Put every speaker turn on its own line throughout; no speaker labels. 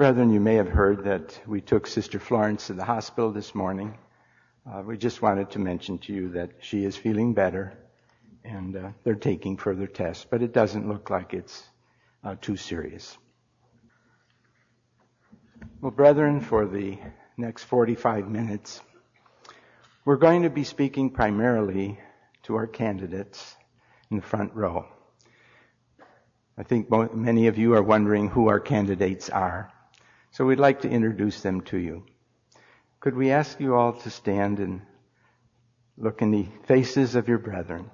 Brethren, you may have heard that we took Sister Florence to the hospital this morning. We just wanted to mention to you that she is feeling better, and they're taking further tests, but it doesn't look like it's too serious. Well, brethren, for the next 45 minutes, we're going to be speaking primarily to our candidates in the front row. I think many of you are wondering who our candidates are, so we'd like to introduce them to you. Could we ask you all to stand and look in the faces of your brethren?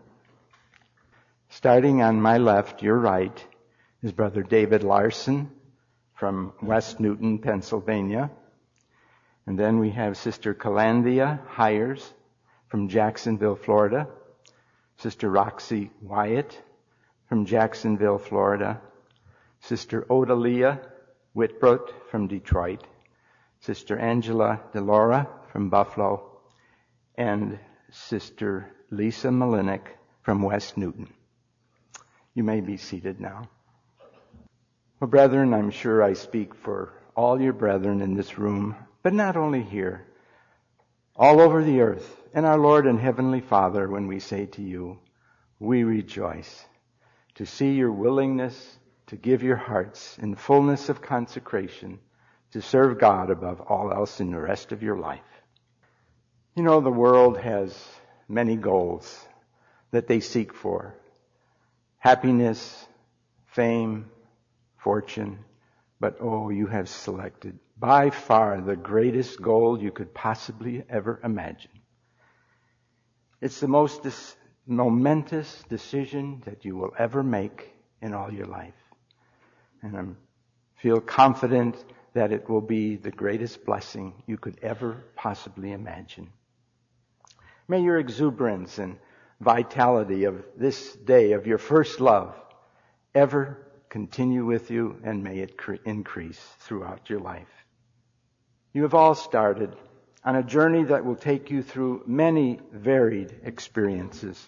Starting on my left, your right, is Brother David Larson from West Newton, Pennsylvania. And then we have Sister Calandia Hires from Jacksonville, Florida. Sister Roxy Wyatt from Jacksonville, Florida. Sister Odalia Whitbrot from Detroit. Sister Angela DeLaura from Buffalo. And Sister Lisa Malinik from West Newton. You may be seated now. Well, brethren, I'm sure I speak for all your brethren in this room, but not only here, all over the earth, and our Lord and Heavenly Father, when we say to you, we rejoice to see your willingness to give your hearts in fullness of consecration to serve God above all else in the rest of your life. You know, the world has many goals that they seek for. Happiness, fame, fortune, but you have selected by far the greatest goal you could possibly ever imagine. It's the most momentous decision that you will ever make in all your life. And I feel confident that it will be the greatest blessing you could ever possibly imagine. May your exuberance and vitality of this day of your first love ever continue with you, and may it increase throughout your life. You have all started on a journey that will take you through many varied experiences.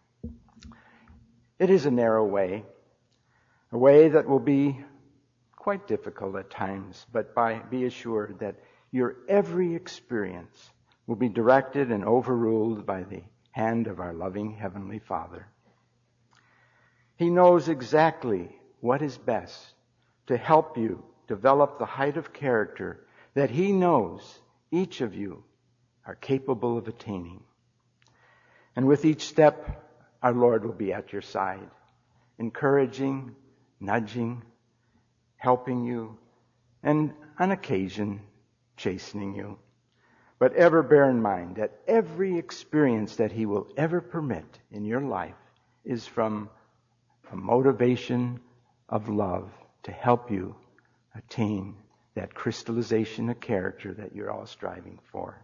It is a narrow way, a way that will be quite difficult at times, but be assured that your every experience will be directed and overruled by the hand of our loving Heavenly Father. He knows exactly what is best to help you develop the height of character that He knows each of you are capable of attaining. And with each step, our Lord will be at your side, encouraging, nudging, helping you, and on occasion, chastening you. But ever bear in mind that every experience that He will ever permit in your life is from a motivation of love to help you attain that crystallization of character that you're all striving for.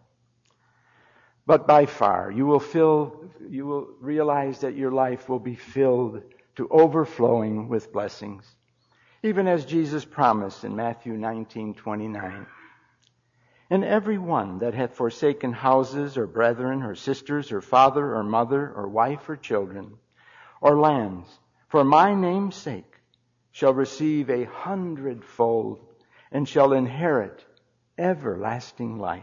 But by far, you will realize that your life will be filled to overflowing with blessings, even as Jesus promised in Matthew 19:29. And every one that hath forsaken houses, or brethren, or sisters, or father, or mother, or wife, or children, or lands, for my name's sake, shall receive 100-fold, and shall inherit everlasting life.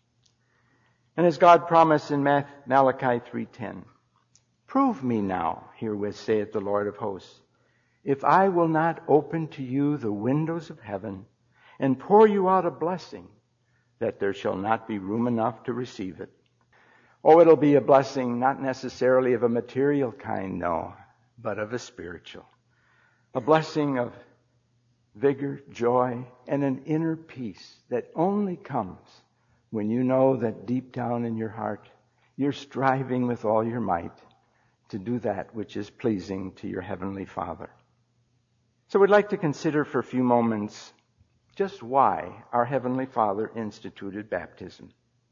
And as God promised in Malachi 3:10, prove me now, herewith saith the Lord of hosts, if I will not open to you the windows of heaven, and pour you out a blessing, that there shall not be room enough to receive it. It'll be a blessing not necessarily of a material kind, no, but of a spiritual. A blessing of vigor, joy, and an inner peace that only comes when you know that deep down in your heart, you're striving with all your might to do that which is pleasing to your Heavenly Father. So we'd like to consider for a few moments just why our Heavenly Father instituted baptism.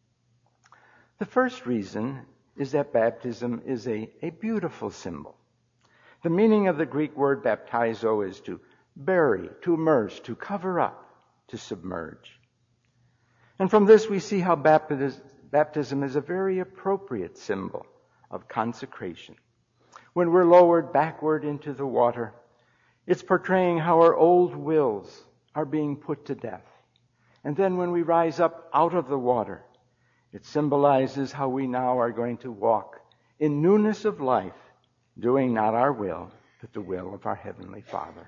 The first reason is that baptism is a beautiful symbol. The meaning of the Greek word baptizo is to bury, to immerse, to cover up, to submerge. And from this we see how baptism is a very appropriate symbol of consecration. When we're lowered backward into the water, it's portraying how our old wills are being put to death. And then when we rise up out of the water, it symbolizes how we now are going to walk in newness of life, doing not our will, but the will of our Heavenly Father.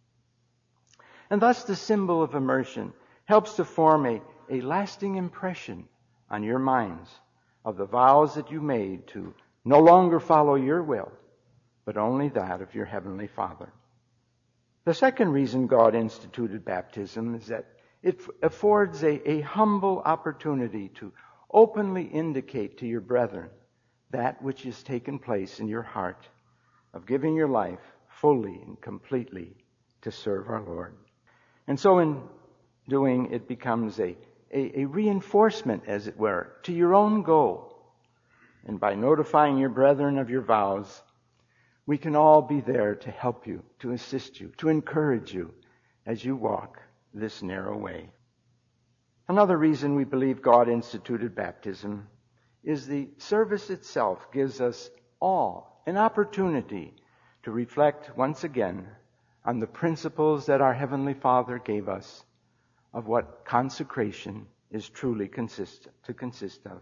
And thus the symbol of immersion helps to form a lasting impression on your minds of the vows that you made to no longer follow your will, but only that of your Heavenly Father. The second reason God instituted baptism is that it affords a humble opportunity to openly indicate to your brethren that which has taken place in your heart of giving your life fully and completely to serve our Lord. And so in doing, it becomes a reinforcement, as it were, to your own goal. And by notifying your brethren of your vows, we can all be there to help you, to assist you, to encourage you as you walk this narrow way. Another reason we believe God instituted baptism is the service itself gives us all an opportunity to reflect once again on the principles that our Heavenly Father gave us of what consecration is truly consist of.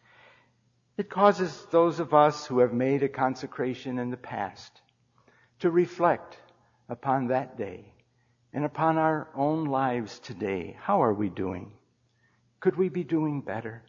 It causes those of us who have made a consecration in the past to reflect upon that day and upon our own lives today. How are we doing? Could we be doing better?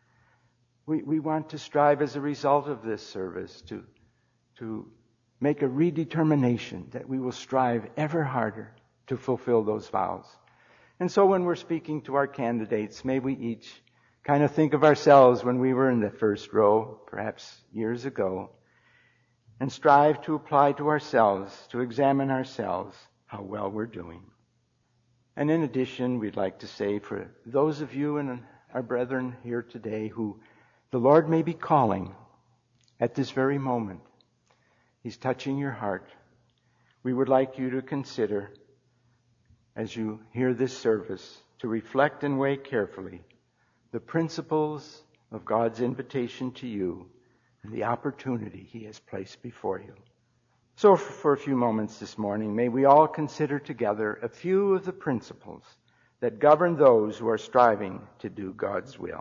We want to strive as a result of this service to make a redetermination that we will strive ever harder to fulfill those vows. And so when we're speaking to our candidates, may we each kind of think of ourselves when we were in the first row, perhaps years ago, and strive to apply to ourselves, to examine ourselves how well we're doing. And in addition, we'd like to say for those of you and our brethren here today who the Lord may be calling at this very moment, He's touching your heart. We would like you to consider, as you hear this service, to reflect and weigh carefully the principles of God's invitation to you and the opportunity He has placed before you. So for a few moments this morning, may we all consider together a few of the principles that govern those who are striving to do God's will.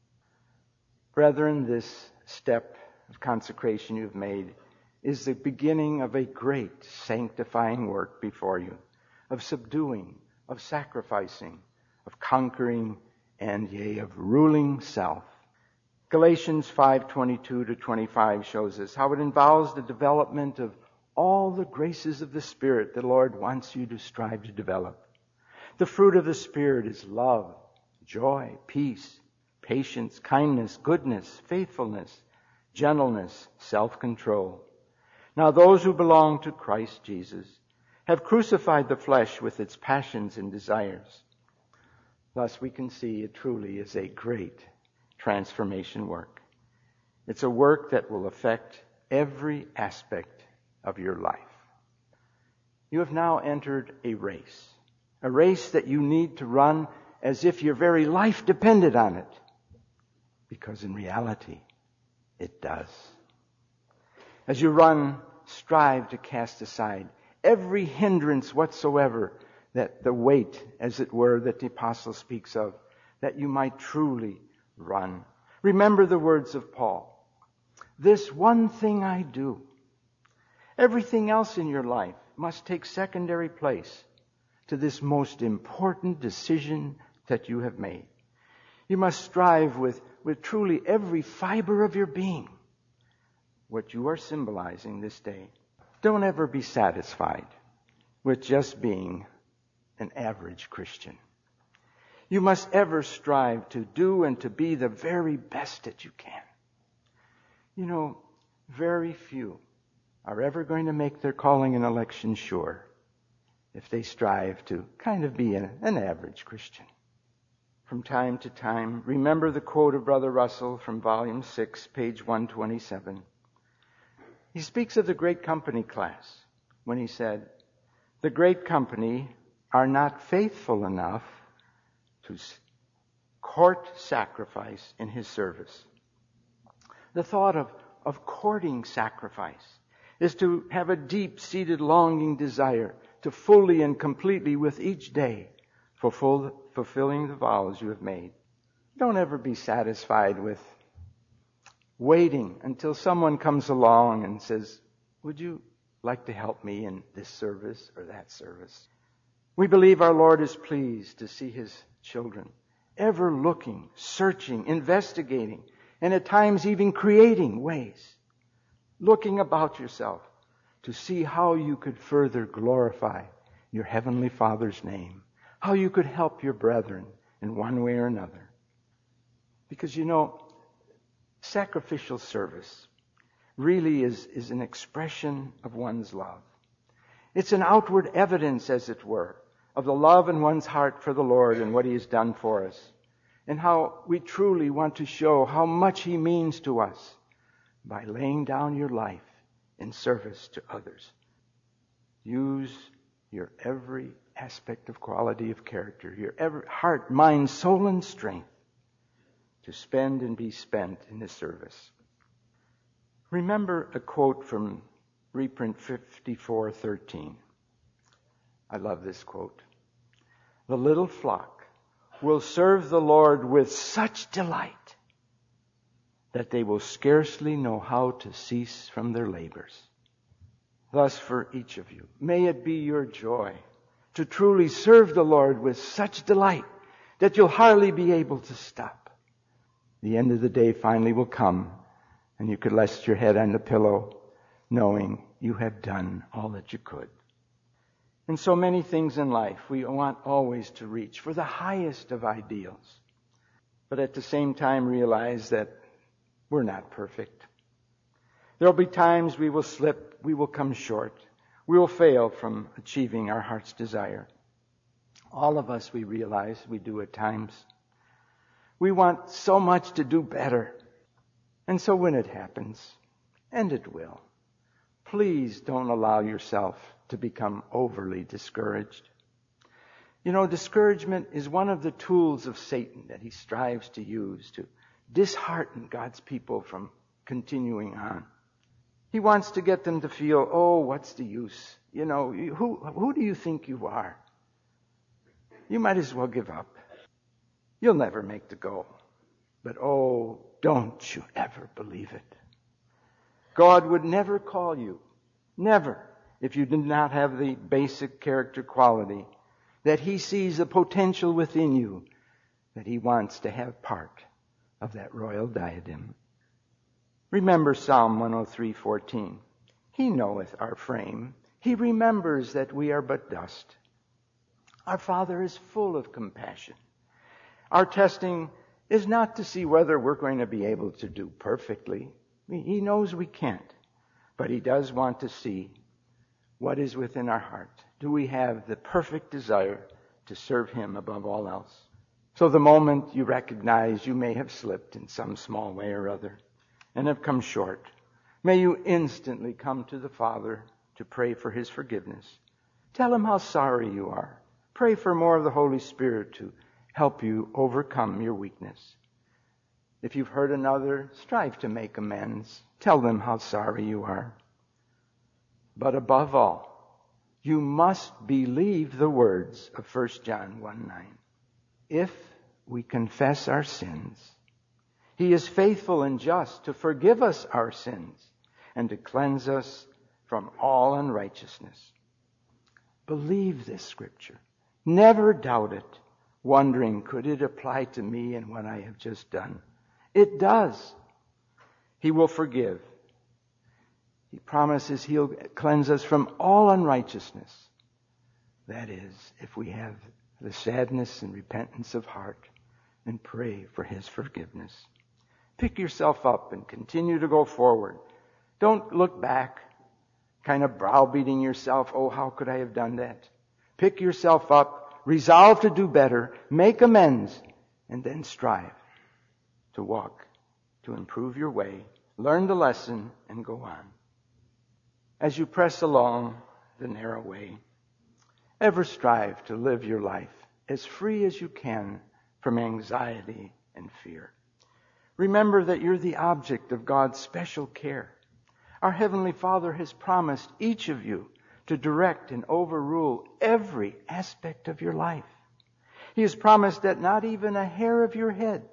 Brethren, this step of consecration you've made is the beginning of a great sanctifying work before you, of subduing, of sacrificing, of conquering, and yea, of ruling self. Galatians 5:22-25 shows us how it involves the development of all the graces of the Spirit the Lord wants you to strive to develop. The fruit of the Spirit is love, joy, peace, patience, kindness, goodness, faithfulness, gentleness, self-control. Now those who belong to Christ Jesus have crucified the flesh with its passions and desires. Thus we can see it truly is a great transformation work. It's a work that will affect every aspect of your life. You have now entered a race that you need to run as if your very life depended on it, because in reality, it does. As you run, strive to cast aside every hindrance whatsoever, that the weight, as it were, that the apostle speaks of, that you might truly run. Remember the words of Paul. This one thing I do. Everything else in your life must take secondary place to this most important decision that you have made. You must strive with truly every fiber of your being, what you are symbolizing this day. Don't ever be satisfied with just being an average Christian. You must ever strive to do and to be the very best that you can. You know, very few are ever going to make their calling and election sure if they strive to kind of be an average Christian. From time to time, remember the quote of Brother Russell from Volume 6, page 127. He speaks of the great company class when he said, "The great company are not faithful enough to court sacrifice in His service." The thought of courting sacrifice is to have a deep-seated longing desire to fully and completely with each day fulfilling the vows you have made. Don't ever be satisfied with waiting until someone comes along and says, would you like to help me in this service or that service? We believe our Lord is pleased to see His children ever looking, searching, investigating, and at times even creating ways, looking about yourself to see how you could further glorify your Heavenly Father's name, how you could help your brethren in one way or another. Because sacrificial service really is an expression of one's love. It's an outward evidence, as it were, of the love in one's heart for the Lord and what He has done for us, and how we truly want to show how much He means to us by laying down your life in service to others. Use your every aspect of quality of character, your every heart, mind, soul, and strength to spend and be spent in His service. Remember a quote from reprint 54:13. I love this quote. The little flock will serve the Lord with such delight that they will scarcely know how to cease from their labors. Thus for each of you, may it be your joy to truly serve the Lord with such delight that you'll hardly be able to stop. The end of the day finally will come, and you could rest your head on the pillow knowing you have done all that you could. In so many things in life, we want always to reach for the highest of ideals, but at the same time realize that we're not perfect. There will be times we will slip, we will come short, we will fail from achieving our heart's desire. All of us, we realize, we do at times. We want so much to do better. And so when it happens, and it will, please don't allow yourself to become overly discouraged. Discouragement is one of the tools of Satan that he strives to use to dishearten God's people from continuing on. He wants to get them to feel, oh, what's the use? Who do you think you are? You might as well give up. You'll never make the goal. But oh, don't you ever believe it. God would never call you, never, if you did not have the basic character quality that He sees the potential within you, that He wants to have part of that royal diadem. Remember Psalm 103:14. He knoweth our frame. He remembers that we are but dust. Our Father is full of compassion. Our testing is not to see whether we're going to be able to do perfectly. He knows we can't. But He does want to see what is within our heart. Do we have the perfect desire to serve Him above all else? So the moment you recognize you may have slipped in some small way or other and have come short, may you instantly come to the Father to pray for His forgiveness. Tell Him how sorry you are. Pray for more of the Holy Spirit to help you overcome your weakness. If you've hurt another, strive to make amends. Tell them how sorry you are. But above all, you must believe the words of 1 John 1:9. If we confess our sins, He is faithful and just to forgive us our sins and to cleanse us from all unrighteousness. Believe this scripture. Never doubt it, wondering, could it apply to me and what I have just done? It does. He will forgive. He promises He'll cleanse us from all unrighteousness. That is, if we have the sadness and repentance of heart and pray for His forgiveness. Pick yourself up and continue to go forward. Don't look back, kind of browbeating yourself, oh, how could I have done that? Pick yourself up, resolve to do better, make amends, and then strive to walk, to improve your way, learn the lesson, and go on. As you press along the narrow way, ever strive to live your life as free as you can from anxiety and fear. Remember that you're the object of God's special care. Our Heavenly Father has promised each of you to direct and overrule every aspect of your life. He has promised that not even a hair of your head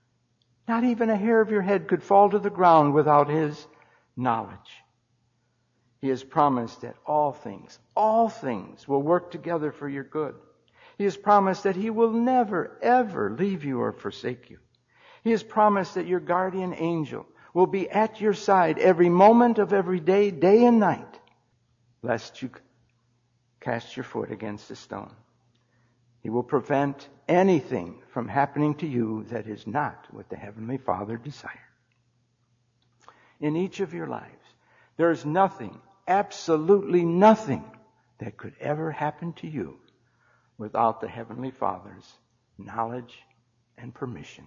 could fall to the ground without His knowledge. He has promised that all things will work together for your good. He has promised that He will never, ever leave you or forsake you. He has promised that your guardian angel will be at your side every moment of every day, day and night, lest you cast your foot against a stone. He will prevent anything from happening to you that is not what the Heavenly Father desires. In each of your lives, there is nothing, absolutely nothing, that could ever happen to you without the Heavenly Father's knowledge and permission.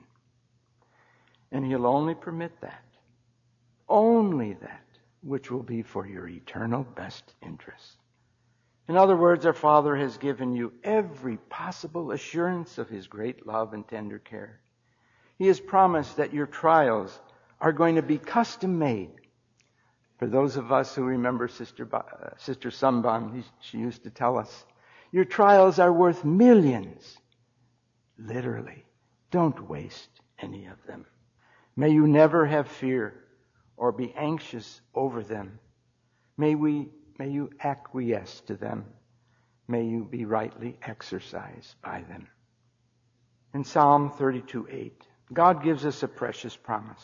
And He'll only permit that, only that, which will be for your eternal best interest. In other words, our Father has given you every possible assurance of His great love and tender care. He has promised that your trials are going to be custom made. For those of us who remember Sister Sambam, she used to tell us, your trials are worth millions. Literally, don't waste any of them. May you never have fear or be anxious over them. May you acquiesce to them. May you be rightly exercised by them. In Psalm 32:8, God gives us a precious promise.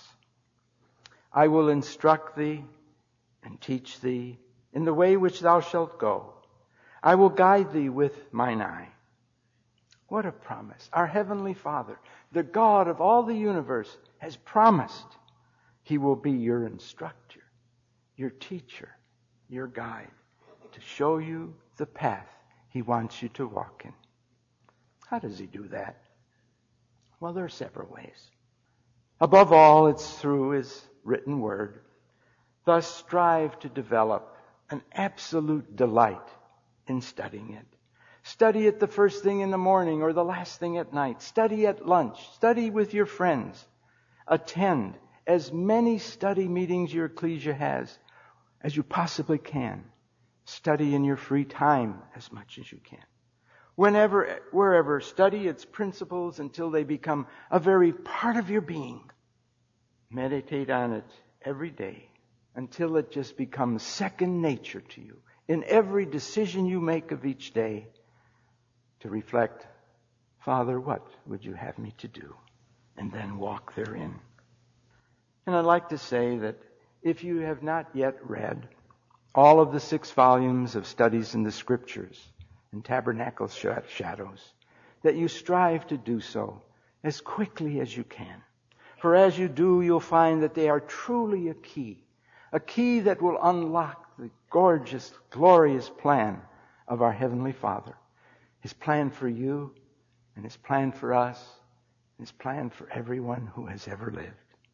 I will instruct thee and teach thee in the way which thou shalt go. I will guide thee with mine eye. What a promise. Our Heavenly Father, the God of all the universe, has promised He will be your instructor, your teacher, your guide, to show you the path He wants you to walk in. How does He do that? Well, there are several ways. Above all, it's through His written word. Thus, strive to develop an absolute delight in studying it. Study it the first thing in the morning or the last thing at night. Study at lunch. Study with your friends. Attend as many study meetings your ecclesia has as you possibly can. Study in your free time as much as you can. Wherever, study its principles until they become a very part of your being. Meditate on it every day until it just becomes second nature to you. In every decision you make of each day, to reflect, Father, what would you have me to do? And then walk therein. And I'd like to say that if you have not yet read all of the 6 volumes of Studies in the Scriptures and Tabernacle Shadows, that you strive to do so as quickly as you can. For as you do, you'll find that they are truly a key that will unlock the gorgeous, glorious plan of our Heavenly Father. His plan for you, and His plan for us, and His plan for everyone who has ever lived.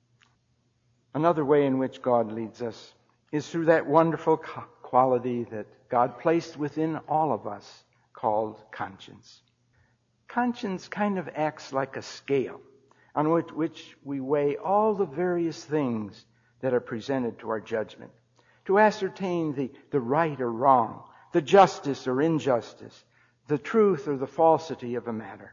Another way in which God leads us is through that wonderful quality that God placed within all of us called conscience. Conscience kind of acts like a scale on which we weigh all the various things that are presented to our judgment, to ascertain the right or wrong, the justice or injustice, the truth or the falsity of a matter.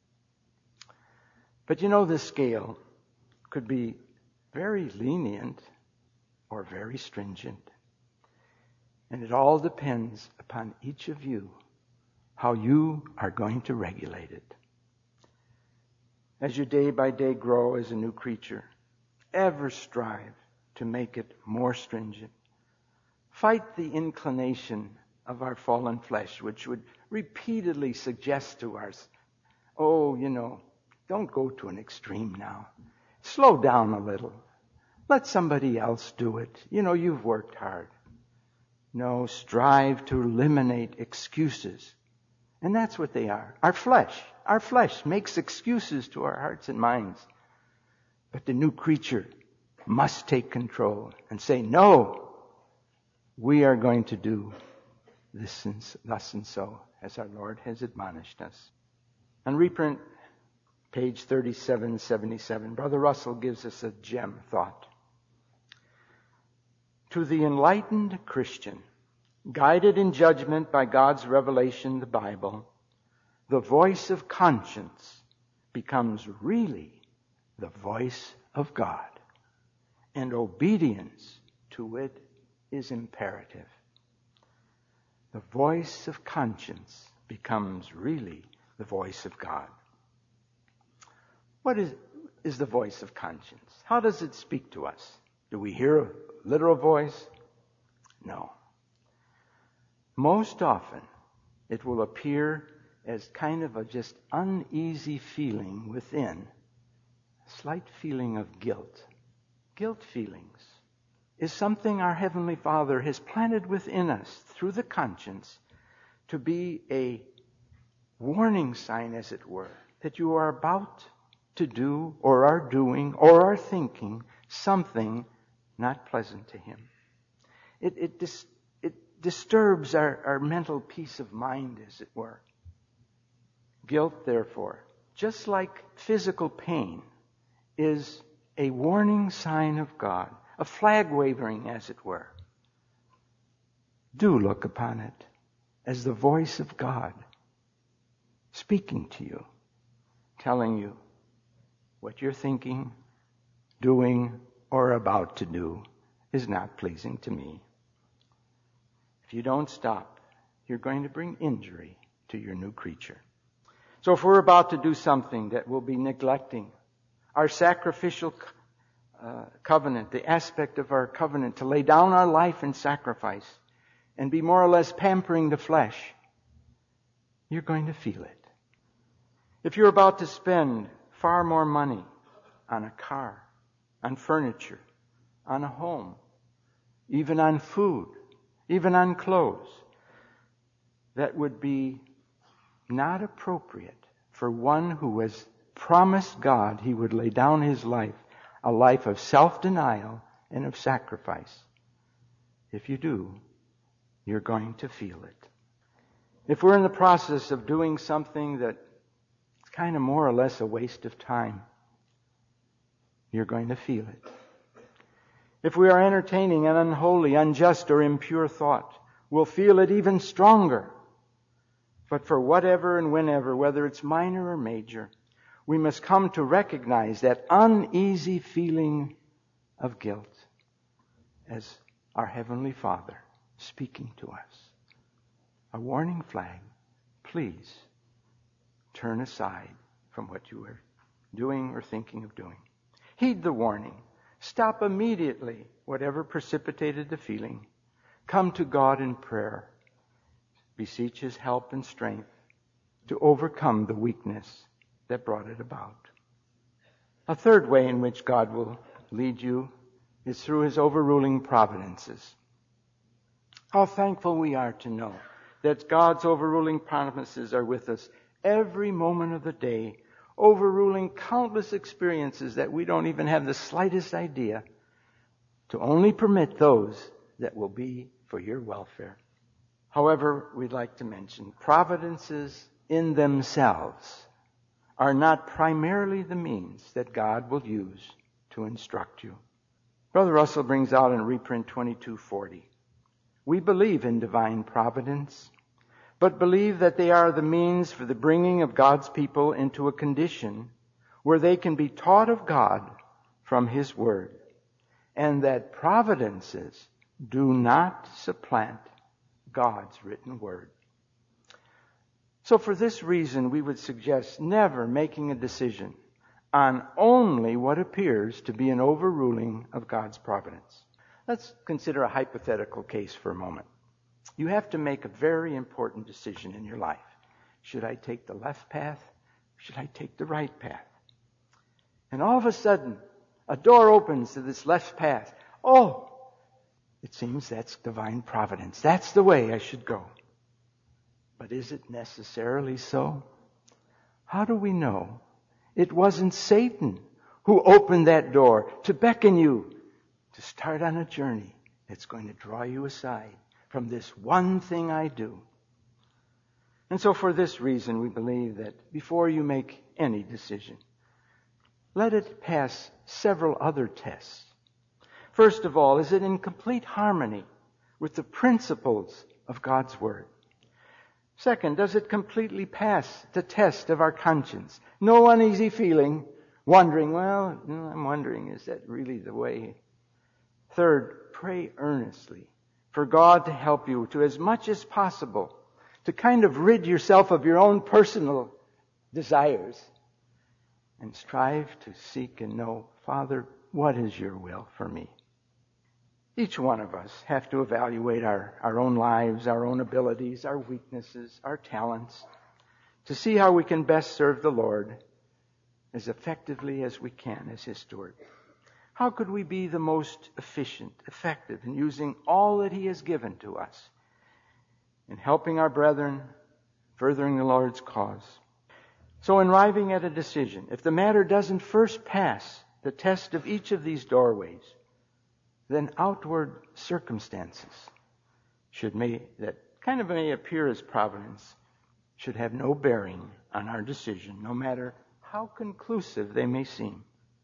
But this scale could be very lenient or very stringent. And it all depends upon each of you, how you are going to regulate it. As you day by day grow as a new creature, ever strive to make it more stringent. Fight the inclination of our fallen flesh, which would repeatedly suggest to us, don't go to an extreme now. Slow down a little. Let somebody else do it. You've worked hard. No, strive to eliminate excuses. And that's what they are. Our flesh makes excuses to our hearts and minds. But the new creature must take control and say, no, we are going to do this and thus and so, as our Lord has admonished us. On reprint, page 3777, Brother Russell gives us a gem thought. To the enlightened Christian, guided in judgment by God's revelation, the Bible, the voice of conscience becomes really the voice of God, and obedience to it is imperative. The voice of conscience becomes really the voice of God. What is the voice of conscience? How does it speak to us? Do we hear a literal voice? No. Most often, it will appear as kind of a just uneasy feeling within, a slight feeling of guilt. Guilt feelings is something our Heavenly Father has planted within us through the conscience to be a warning sign, as it were, that you are about to do or are doing or are thinking something not pleasant to Him. It disturbs our mental peace of mind, as it were. Guilt, therefore, just like physical pain, is a warning sign of God, a flag waving, as it were. Do look upon it as the voice of God speaking to you, telling you what you're thinking, doing, or about to do is not pleasing to me. If you don't stop, you're going to bring injury to your new creature. So if we're about to do something that will be neglecting our sacrificial covenant, the aspect of our covenant to lay down our life in sacrifice and be more or less pampering the flesh, you're going to feel it. If you're about to spend far more money on a car, on furniture, on a home, even on food, even on clothes, that would be not appropriate for one who has promised God he would lay down his life, a life of self-denial and of sacrifice. If you do, you're going to feel it. If we're in the process of doing something that's kind of more or less a waste of time, you're going to feel it. If we are entertaining an unholy, unjust, or impure thought, we'll feel it even stronger. But for whatever and whenever, whether it's minor or major, we must come to recognize that uneasy feeling of guilt as our Heavenly Father speaking to us. A warning flag. Please turn aside from what you are doing or thinking of doing. Heed the warning. Stop immediately whatever precipitated the feeling. Come to God in prayer. Beseech His help and strength to overcome the weakness that brought it about. A third way in which God will lead you is through His overruling providences. How thankful we are to know that God's overruling promises are with us every moment of the day, overruling countless experiences that we don't even have the slightest idea, to only permit those that will be for your welfare. However, we'd like to mention, providences in themselves are not primarily the means that God will use to instruct you. Brother Russell brings out in reprint 2240. We believe in divine providence, but believe that they are the means for the bringing of God's people into a condition where they can be taught of God from His Word, and that providences do not supplant God's written Word. So for this reason, we would suggest never making a decision on only what appears to be an overruling of God's providence. Let's consider a hypothetical case for a moment. You have to make a very important decision in your life. Should I take the left path? Should I take the right path? And all of a sudden, a door opens to this left path. Oh, it seems that's divine providence. That's the way I should go. But is it necessarily so? How do we know it wasn't Satan who opened that door to beckon you to start on a journey that's going to draw you aside from this one thing I do? And so for this reason, we believe that before you make any decision, let it pass several other tests. First of all, is it in complete harmony with the principles of God's Word? Second, does it completely pass the test of our conscience? No uneasy feeling, wondering, I'm wondering, is that really the way? Third, pray earnestly for God to help you to, as much as possible, to kind of rid yourself of your own personal desires and strive to seek and know, Father, what is your will for me? Each one of us have to evaluate our own lives, our own abilities, our weaknesses, our talents, to see how we can best serve the Lord as effectively as we can as His steward. How could we be the most efficient, effective in using all that He has given to us in helping our brethren, furthering the Lord's cause? So in arriving at a decision, if the matter doesn't first pass the test of each of these doorways, then outward circumstances that kind of may appear as providence should have no bearing on our decision, no matter how conclusive they may seem.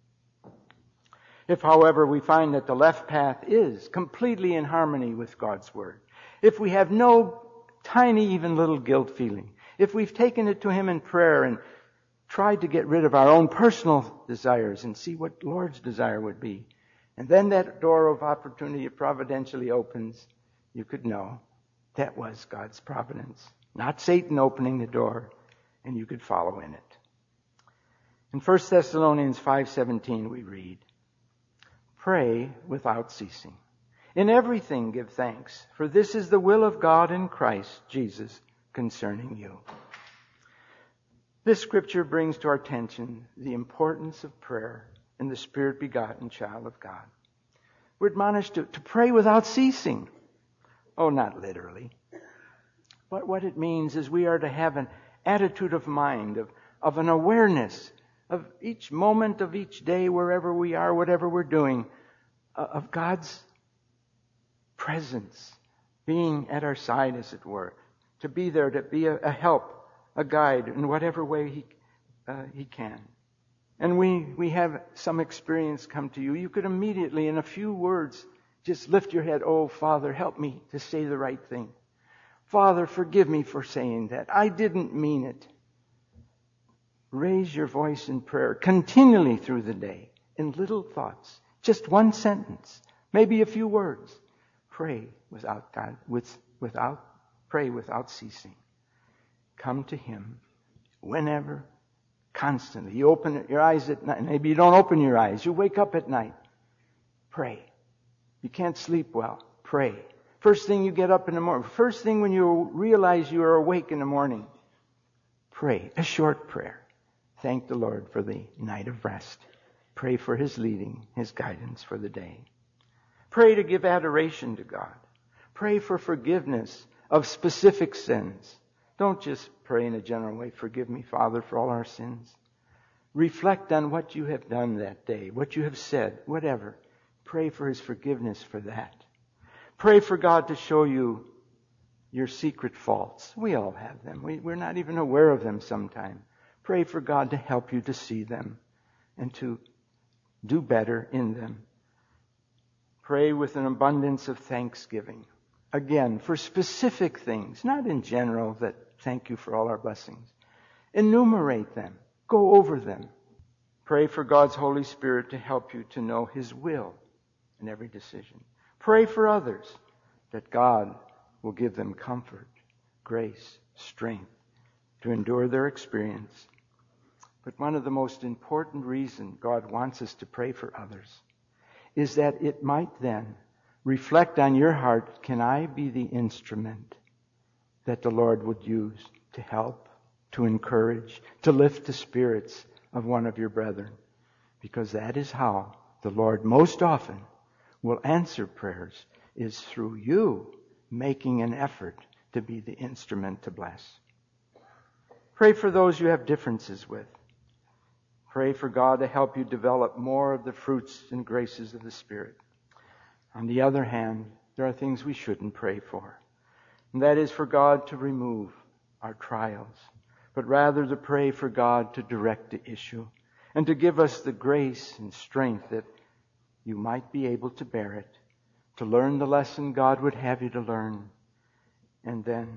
If, however, we find that the left path is completely in harmony with God's Word, if we have no tiny, even little guilt feeling, if we've taken it to Him in prayer and tried to get rid of our own personal desires and see what the Lord's desire would be, and then that door of opportunity providentially opens, you could know that was God's providence, not Satan opening the door, and you could follow in it. In 1 Thessalonians 5:17 we read, "Pray without ceasing. In everything give thanks, for this is the will of God in Christ Jesus concerning you." This scripture brings to our attention the importance of prayer in the Spirit-begotten child of God. We're admonished to pray without ceasing. Oh, not literally. But what it means is we are to have an attitude of mind, of an awareness of each moment of each day, wherever we are, whatever we're doing, of God's presence being at our side, as it were, to be there, to be a help, a guide in whatever way He can. And we have some experience come to you. You could immediately, in a few words, just lift your head. Oh, Father, help me to say the right thing. Father, forgive me for saying that. I didn't mean it. Raise your voice in prayer continually through the day in little thoughts. Just one sentence, maybe a few words. Pray pray without ceasing. Come to Him whenever, constantly. You open your eyes at night. Maybe you don't open your eyes. You wake up at night. Pray. You can't sleep well. Pray. First thing you get up in the morning. First thing when you realize you are awake in the morning. Pray. A short prayer. Thank the Lord for the night of rest. Pray for His leading, His guidance for the day. Pray to give adoration to God. Pray for forgiveness of specific sins. Don't just pray in a general way, forgive me, Father, for all our sins. Reflect on what you have done that day, what you have said, whatever. Pray for His forgiveness for that. Pray for God to show you your secret faults. We all have them. We're not even aware of them sometimes. Pray for God to help you to see them and to do better in them. Pray with an abundance of thanksgiving. Again, for specific things, not in general that thank you for all our blessings. Enumerate them. Go over them. Pray for God's Holy Spirit to help you to know His will in every decision. Pray for others that God will give them comfort, grace, strength to endure their experience. But one of the most important reasons God wants us to pray for others is that it might then reflect on your heart, can I be the instrument that the Lord would use to help, to encourage, to lift the spirits of one of your brethren? Because that is how the Lord most often will answer prayers, is through you making an effort to be the instrument to bless. Pray for those you have differences with. Pray for God to help you develop more of the fruits and graces of the Spirit. On the other hand, there are things we shouldn't pray for. And that is for God to remove our trials, but rather to pray for God to direct the issue and to give us the grace and strength that you might be able to bear it, to learn the lesson God would have you to learn, and then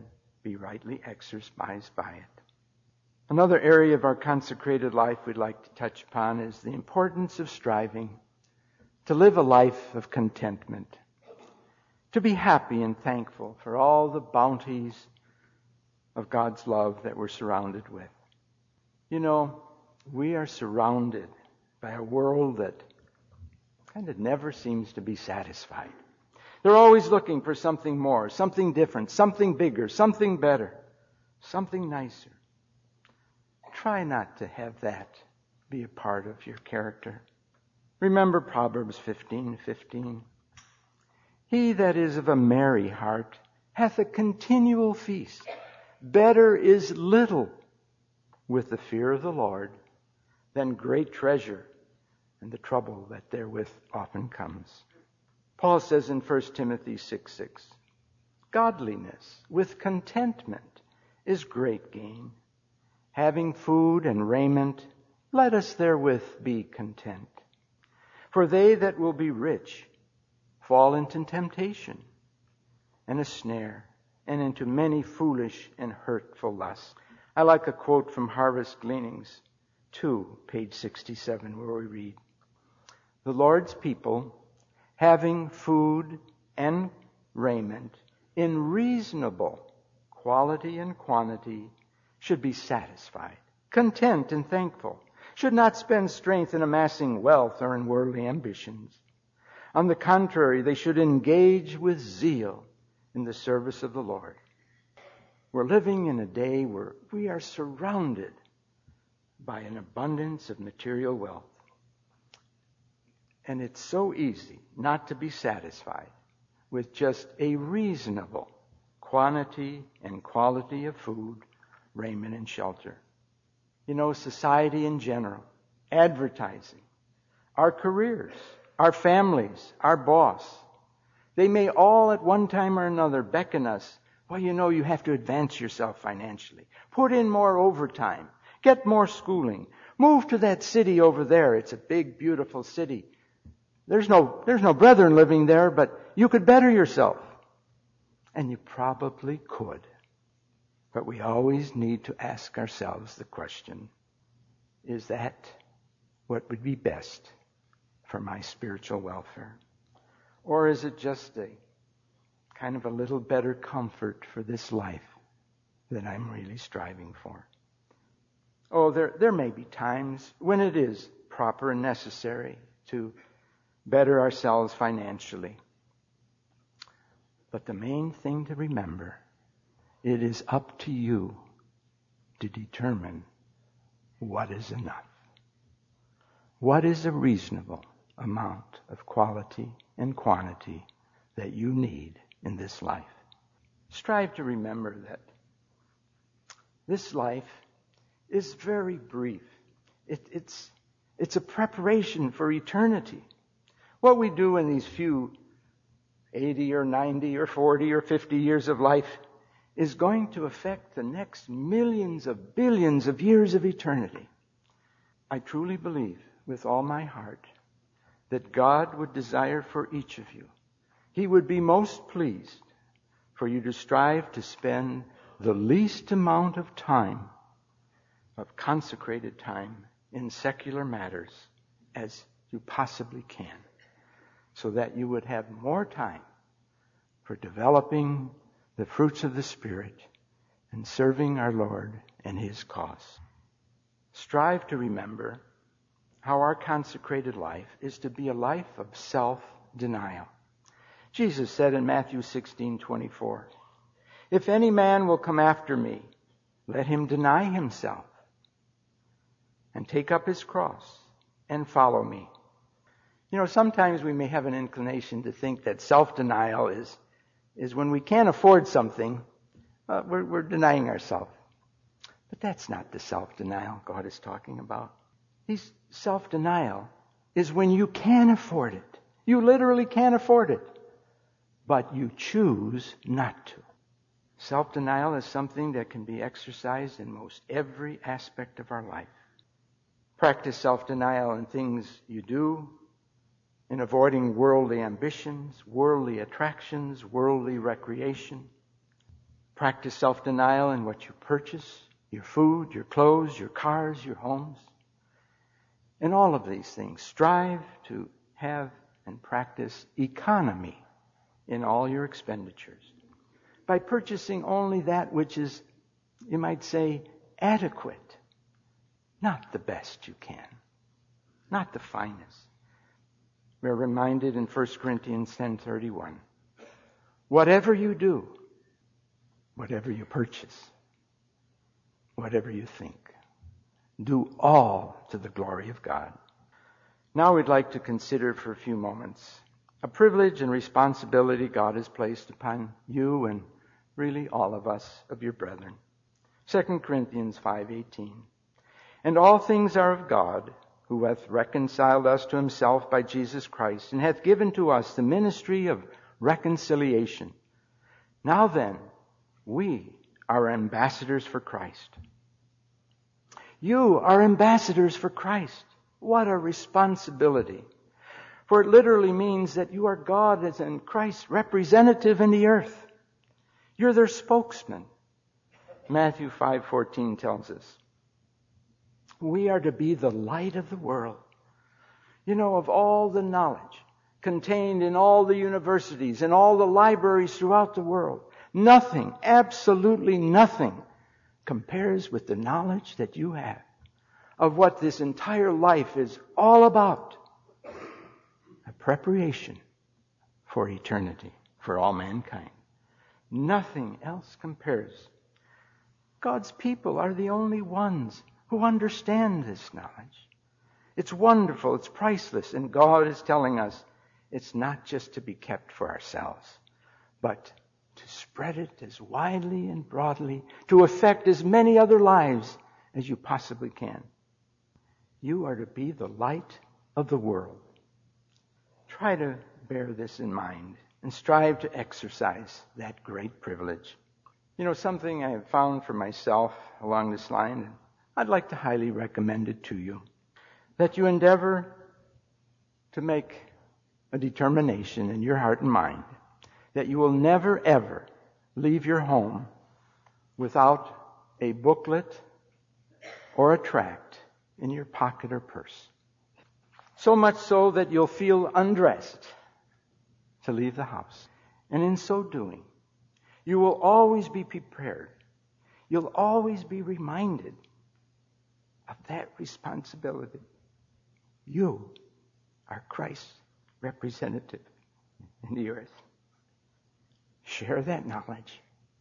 be rightly exercised by it. Another area of our consecrated life we'd like to touch upon is the importance of striving to live a life of contentment, to be happy and thankful for all the bounties of God's love that we're surrounded with. You know, we are surrounded by a world that kind of never seems to be satisfied. They're always looking for something more, something different, something bigger, something better, something nicer. Try not to have that be a part of your character. Remember Proverbs 15:15. He that is of a merry heart hath a continual feast. Better is little with the fear of the Lord than great treasure and the trouble that therewith often comes. Paul says in 1 Timothy 6:6, godliness with contentment is great gain. Having food and raiment, let us therewith be content. For they that will be rich fall into temptation and a snare, and into many foolish and hurtful lusts. I like a quote from Harvest Gleanings 2, page 67, where we read, the Lord's people, having food and raiment in reasonable quality and quantity, should be satisfied, content and thankful, should not spend strength in amassing wealth or in worldly ambitions. On the contrary, they should engage with zeal in the service of the Lord. We're living in a day where we are surrounded by an abundance of material wealth. And it's so easy not to be satisfied with just a reasonable quantity and quality of food, raiment, and shelter. You know, society in general, advertising, our careers, our families, our boss, they may all at one time or another beckon us, well, you know, you have to advance yourself financially. Put in more overtime. Get more schooling. Move to that city over there. It's a big, beautiful city. There's no brethren living there, but you could better yourself. And you probably could. But we always need to ask ourselves the question, is that what would be best for my spiritual welfare? Or is it just a kind of a little better comfort for this life that I'm really striving for? Oh, there may be times when it is proper and necessary to better ourselves financially. But the main thing to remember, it is up to you to determine what is enough. What is a reasonable amount of quality and quantity that you need in this life? Strive to remember that this life is very brief. It's a preparation for eternity. What we do in these few 80 or 90 or 40 or 50 years of life is going to affect the next millions of billions of years of eternity. I truly believe with all my heart that God would desire for each of you. He would be most pleased for you to strive to spend the least amount of time, of consecrated time, in secular matters as you possibly can, so that you would have more time for developing the fruits of the Spirit and serving our Lord and His cause. Strive to remember how our consecrated life is to be a life of self-denial. Jesus said in Matthew 16:24, if any man will come after me, let him deny himself and take up his cross and follow me. You know, sometimes we may have an inclination to think that self-denial is when we can't afford something, we're denying ourselves. But that's not the self-denial God is talking about. Self-denial is when you can afford it. You literally can't afford it, but you choose not to. Self-denial is something that can be exercised in most every aspect of our life. Practice self-denial in things you do, in avoiding worldly ambitions, worldly attractions, worldly recreation. Practice self-denial in what you purchase, your food, your clothes, your cars, your homes. In all of these things, strive to have and practice economy in all your expenditures by purchasing only that which is, you might say, adequate, not the best you can, not the finest. We're reminded in 1 Corinthians 10:31, whatever you do, whatever you purchase, whatever you think, do all to the glory of God. Now we'd like to consider for a few moments a privilege and responsibility God has placed upon you and really all of us, of your brethren. 2 Corinthians 5:18. And all things are of God, who hath reconciled us to himself by Jesus Christ, and hath given to us the ministry of reconciliation. Now then, we are ambassadors for Christ. You are ambassadors for Christ. What a responsibility. For it literally means that you are God as in Christ's representative in the earth. You're their spokesman. Matthew 5:14 tells us. We are to be the light of the world. You know, of all the knowledge contained in all the universities and all the libraries throughout the world, nothing, absolutely nothing, compares with the knowledge that you have of what this entire life is all about. A preparation for eternity, for all mankind. Nothing else compares. God's people are the only ones who understand this knowledge. It's wonderful, it's priceless, and God is telling us it's not just to be kept for ourselves, but to spread it as widely and broadly, to affect as many other lives as you possibly can. You are to be the light of the world. Try to bear this in mind and strive to exercise that great privilege. You know, something I have found for myself along this line, I'd like to highly recommend it to you, that you endeavor to make a determination in your heart and mind that you will never ever leave your home without a booklet or a tract in your pocket or purse. So much so that you'll feel undressed to leave the house. And in so doing, you will always be prepared. You'll always be reminded of that responsibility. You are Christ's representative in the earth. Share that knowledge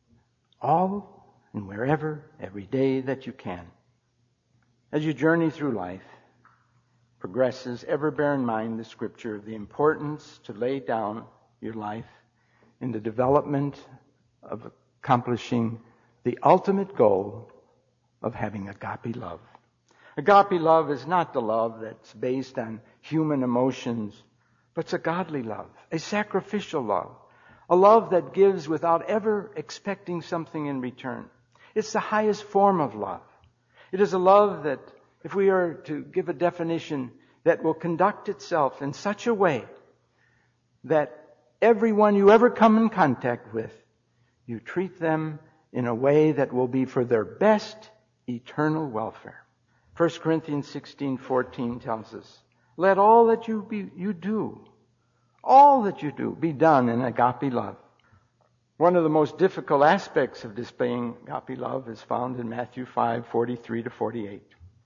all and wherever, every day that you can. As you journey through life, progresses, ever bear in mind the scripture of the importance to lay down your life in the development of accomplishing the ultimate goal of having agape love. Agape love is not the love that's based on human emotions, but it's a godly love, a sacrificial love, a love that gives without ever expecting something in return. It's the highest form of love. It is a love that, if we are to give a definition, that will conduct itself in such a way that everyone you ever come in contact with, you treat them in a way that will be for their best eternal welfare. 1 Corinthians 16:14 tells us, let all that you do be done in agape love. One of the most difficult aspects of displaying agape love is found in Matthew 5:43-48.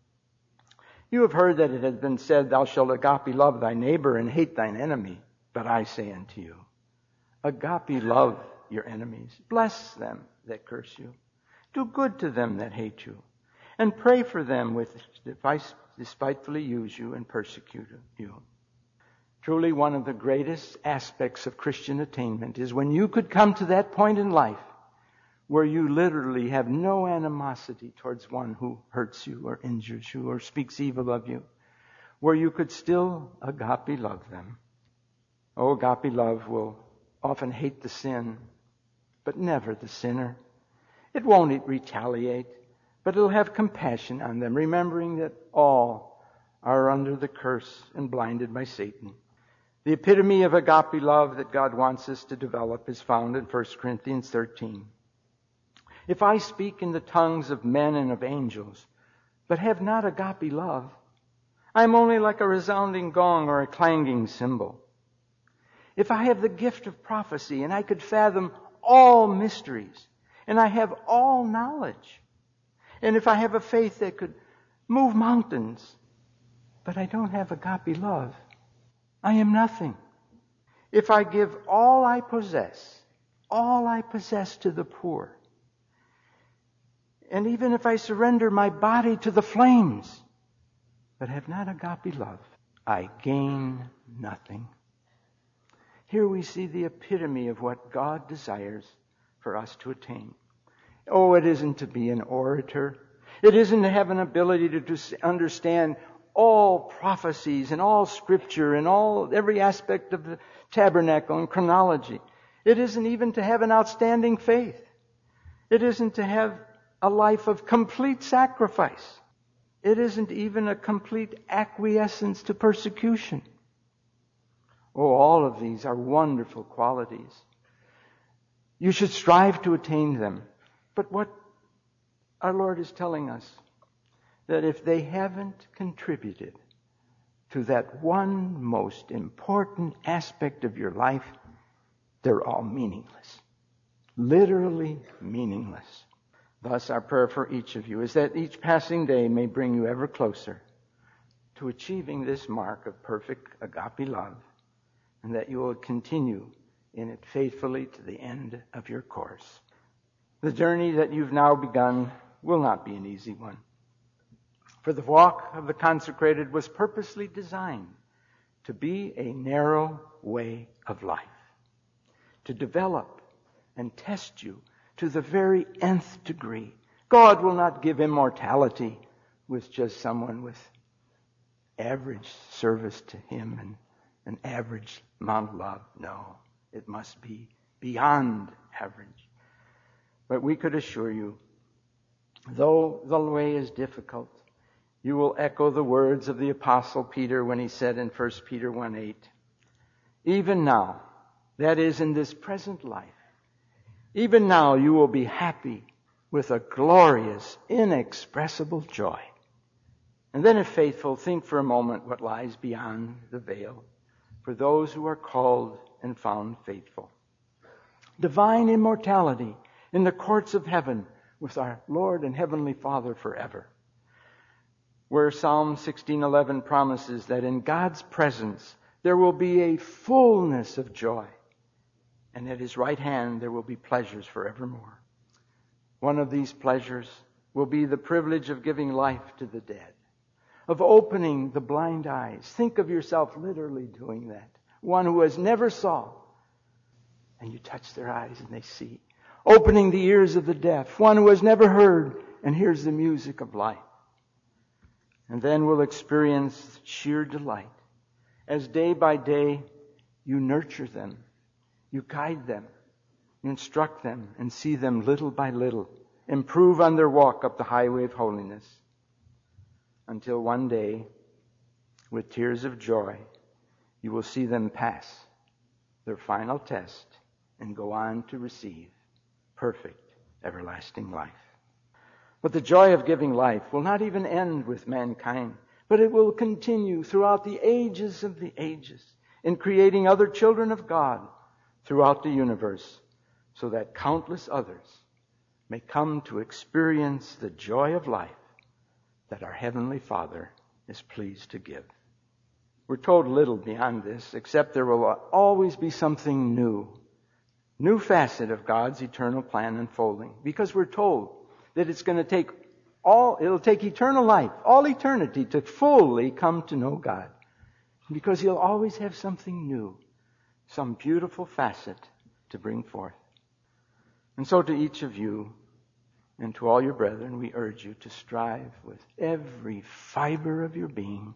You have heard that it has been said, thou shalt agape love thy neighbor and hate thine enemy. But I say unto you, agape love your enemies. Bless them that curse you. Do good to them that hate you. And pray for them which despitefully use you and persecute you. Truly, one of the greatest aspects of Christian attainment is when you could come to that point in life where you literally have no animosity towards one who hurts you or injures you or speaks evil of you, where you could still agape love them. Oh, agape love will often hate the sin, but never the sinner. It won't retaliate, but it'll have compassion on them, remembering that all are under the curse and blinded by Satan. The epitome of agape love that God wants us to develop is found in 1 Corinthians 13. If I speak in the tongues of men and of angels, but have not agape love, I am only like a resounding gong or a clanging cymbal. If I have the gift of prophecy and I could fathom all mysteries, and I have all knowledge, and if I have a faith that could move mountains, but I don't have agape love, I am nothing. If I give all I possess to the poor, and even if I surrender my body to the flames, but have not agape love, I gain nothing. Here we see the epitome of what God desires for us to attain. Oh, it isn't to be an orator. It isn't to have an ability to understand all prophecies and all scripture and every aspect of the tabernacle and chronology. It isn't even to have an outstanding faith. It isn't to have a life of complete sacrifice. It isn't even a complete acquiescence to persecution. Oh, all of these are wonderful qualities. You should strive to attain them. But what our Lord is telling us, that if they haven't contributed to that one most important aspect of your life, they're all meaningless. Literally meaningless. Thus, our prayer for each of you is that each passing day may bring you ever closer to achieving this mark of perfect agape love, and that you will continue in it faithfully to the end of your course. The journey that you've now begun will not be an easy one. For the walk of the consecrated was purposely designed to be a narrow way of life, to develop and test you to the very nth degree. God will not give immortality with just someone with average service to Him and an average amount of love. No, it must be beyond average. But we could assure you, though the way is difficult, you will echo the words of the Apostle Peter when he said in 1 Peter 1:8, even now, that is in this present life, even now you will be happy with a glorious, inexpressible joy. And then, if faithful, think for a moment what lies beyond the veil for those who are called and found faithful. Divine immortality in the courts of heaven with our Lord and Heavenly Father forever. Where Psalm 16:11 promises that in God's presence there will be a fullness of joy, and at His right hand there will be pleasures forevermore. One of these pleasures will be the privilege of giving life to the dead, of opening the blind eyes. Think of yourself literally doing that. One who has never saw, and you touch their eyes and they see. Opening the ears of the deaf. One who has never heard and hears the music of life. And then will experience sheer delight as day by day you nurture them, you guide them, you instruct them, and see them little by little improve on their walk up the highway of holiness, until one day, with tears of joy, you will see them pass their final test and go on to receive perfect everlasting life. But the joy of giving life will not even end with mankind, but it will continue throughout the ages of the ages in creating other children of God throughout the universe, so that countless others may come to experience the joy of life that our Heavenly Father is pleased to give. We're told little beyond this, except there will always be something new facet of God's eternal plan unfolding, because we're told that it'll take eternal life, all eternity, to fully come to know God. Because He'll always have something new, some beautiful facet to bring forth. And so to each of you and to all your brethren, we urge you to strive with every fiber of your being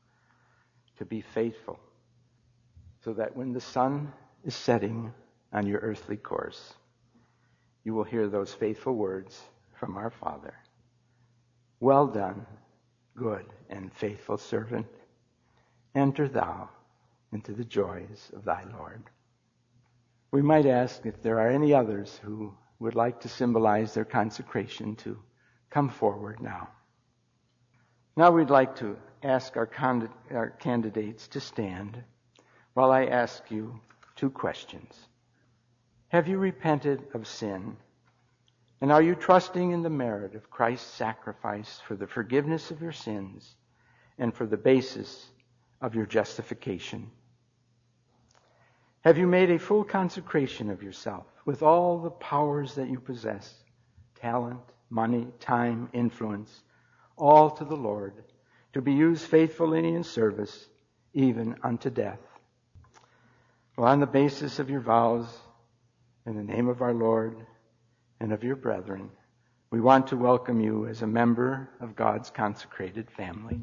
to be faithful, so that when the sun is setting on your earthly course, you will hear those faithful words from our Father. Well done, good and faithful servant. Enter thou into the joys of thy Lord. We might ask if there are any others who would like to symbolize their consecration to come forward now. Now we'd like to ask our candidates to stand while I ask you 2 questions. Have you repented of sin? And are you trusting in the merit of Christ's sacrifice for the forgiveness of your sins and for the basis of your justification? Have you made a full consecration of yourself with all the powers that you possess, talent, money, time, influence, all to the Lord, to be used faithfully in service, even unto death? Well, on the basis of your vows, in the name of our Lord and of your brethren, we want to welcome you as a member of God's consecrated family.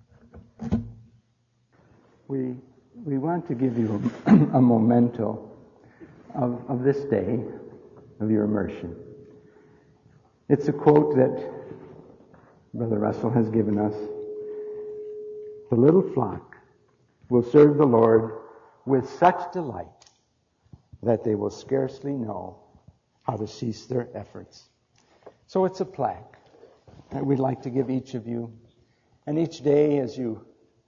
We want to give you a memento of this day of your immersion. It's a quote that Brother Russell has given us. The little flock will serve the Lord with such delight that they will scarcely know how to cease their efforts. So it's a plaque that we'd like to give each of you. And each day as you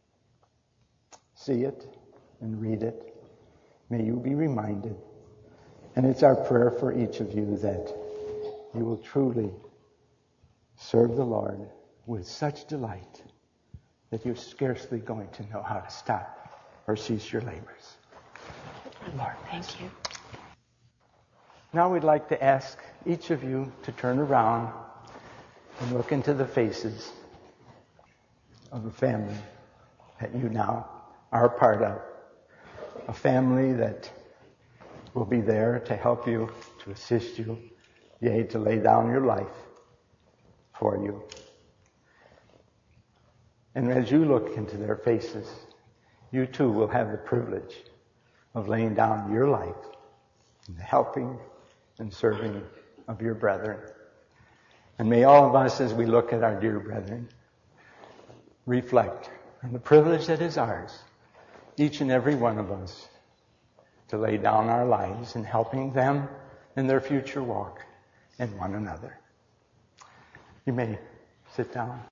see it and read it, may you be reminded. And it's our prayer for each of you that you will truly serve the Lord with such delight that you're scarcely going to know how to stop or cease your labors. Lord,
thank you.
Now we'd like to ask each of you to turn around and look into the faces of the family that you now are a part of. A family that will be there to help you, to assist you, yea, to lay down your life for you. And as you look into their faces, you too will have the privilege of laying down your life and helping and serving of your brethren. And may all of us, as we look at our dear brethren, reflect on the privilege that is ours, each and every one of us, to lay down our lives in helping them in their future walk and one another. You may sit down.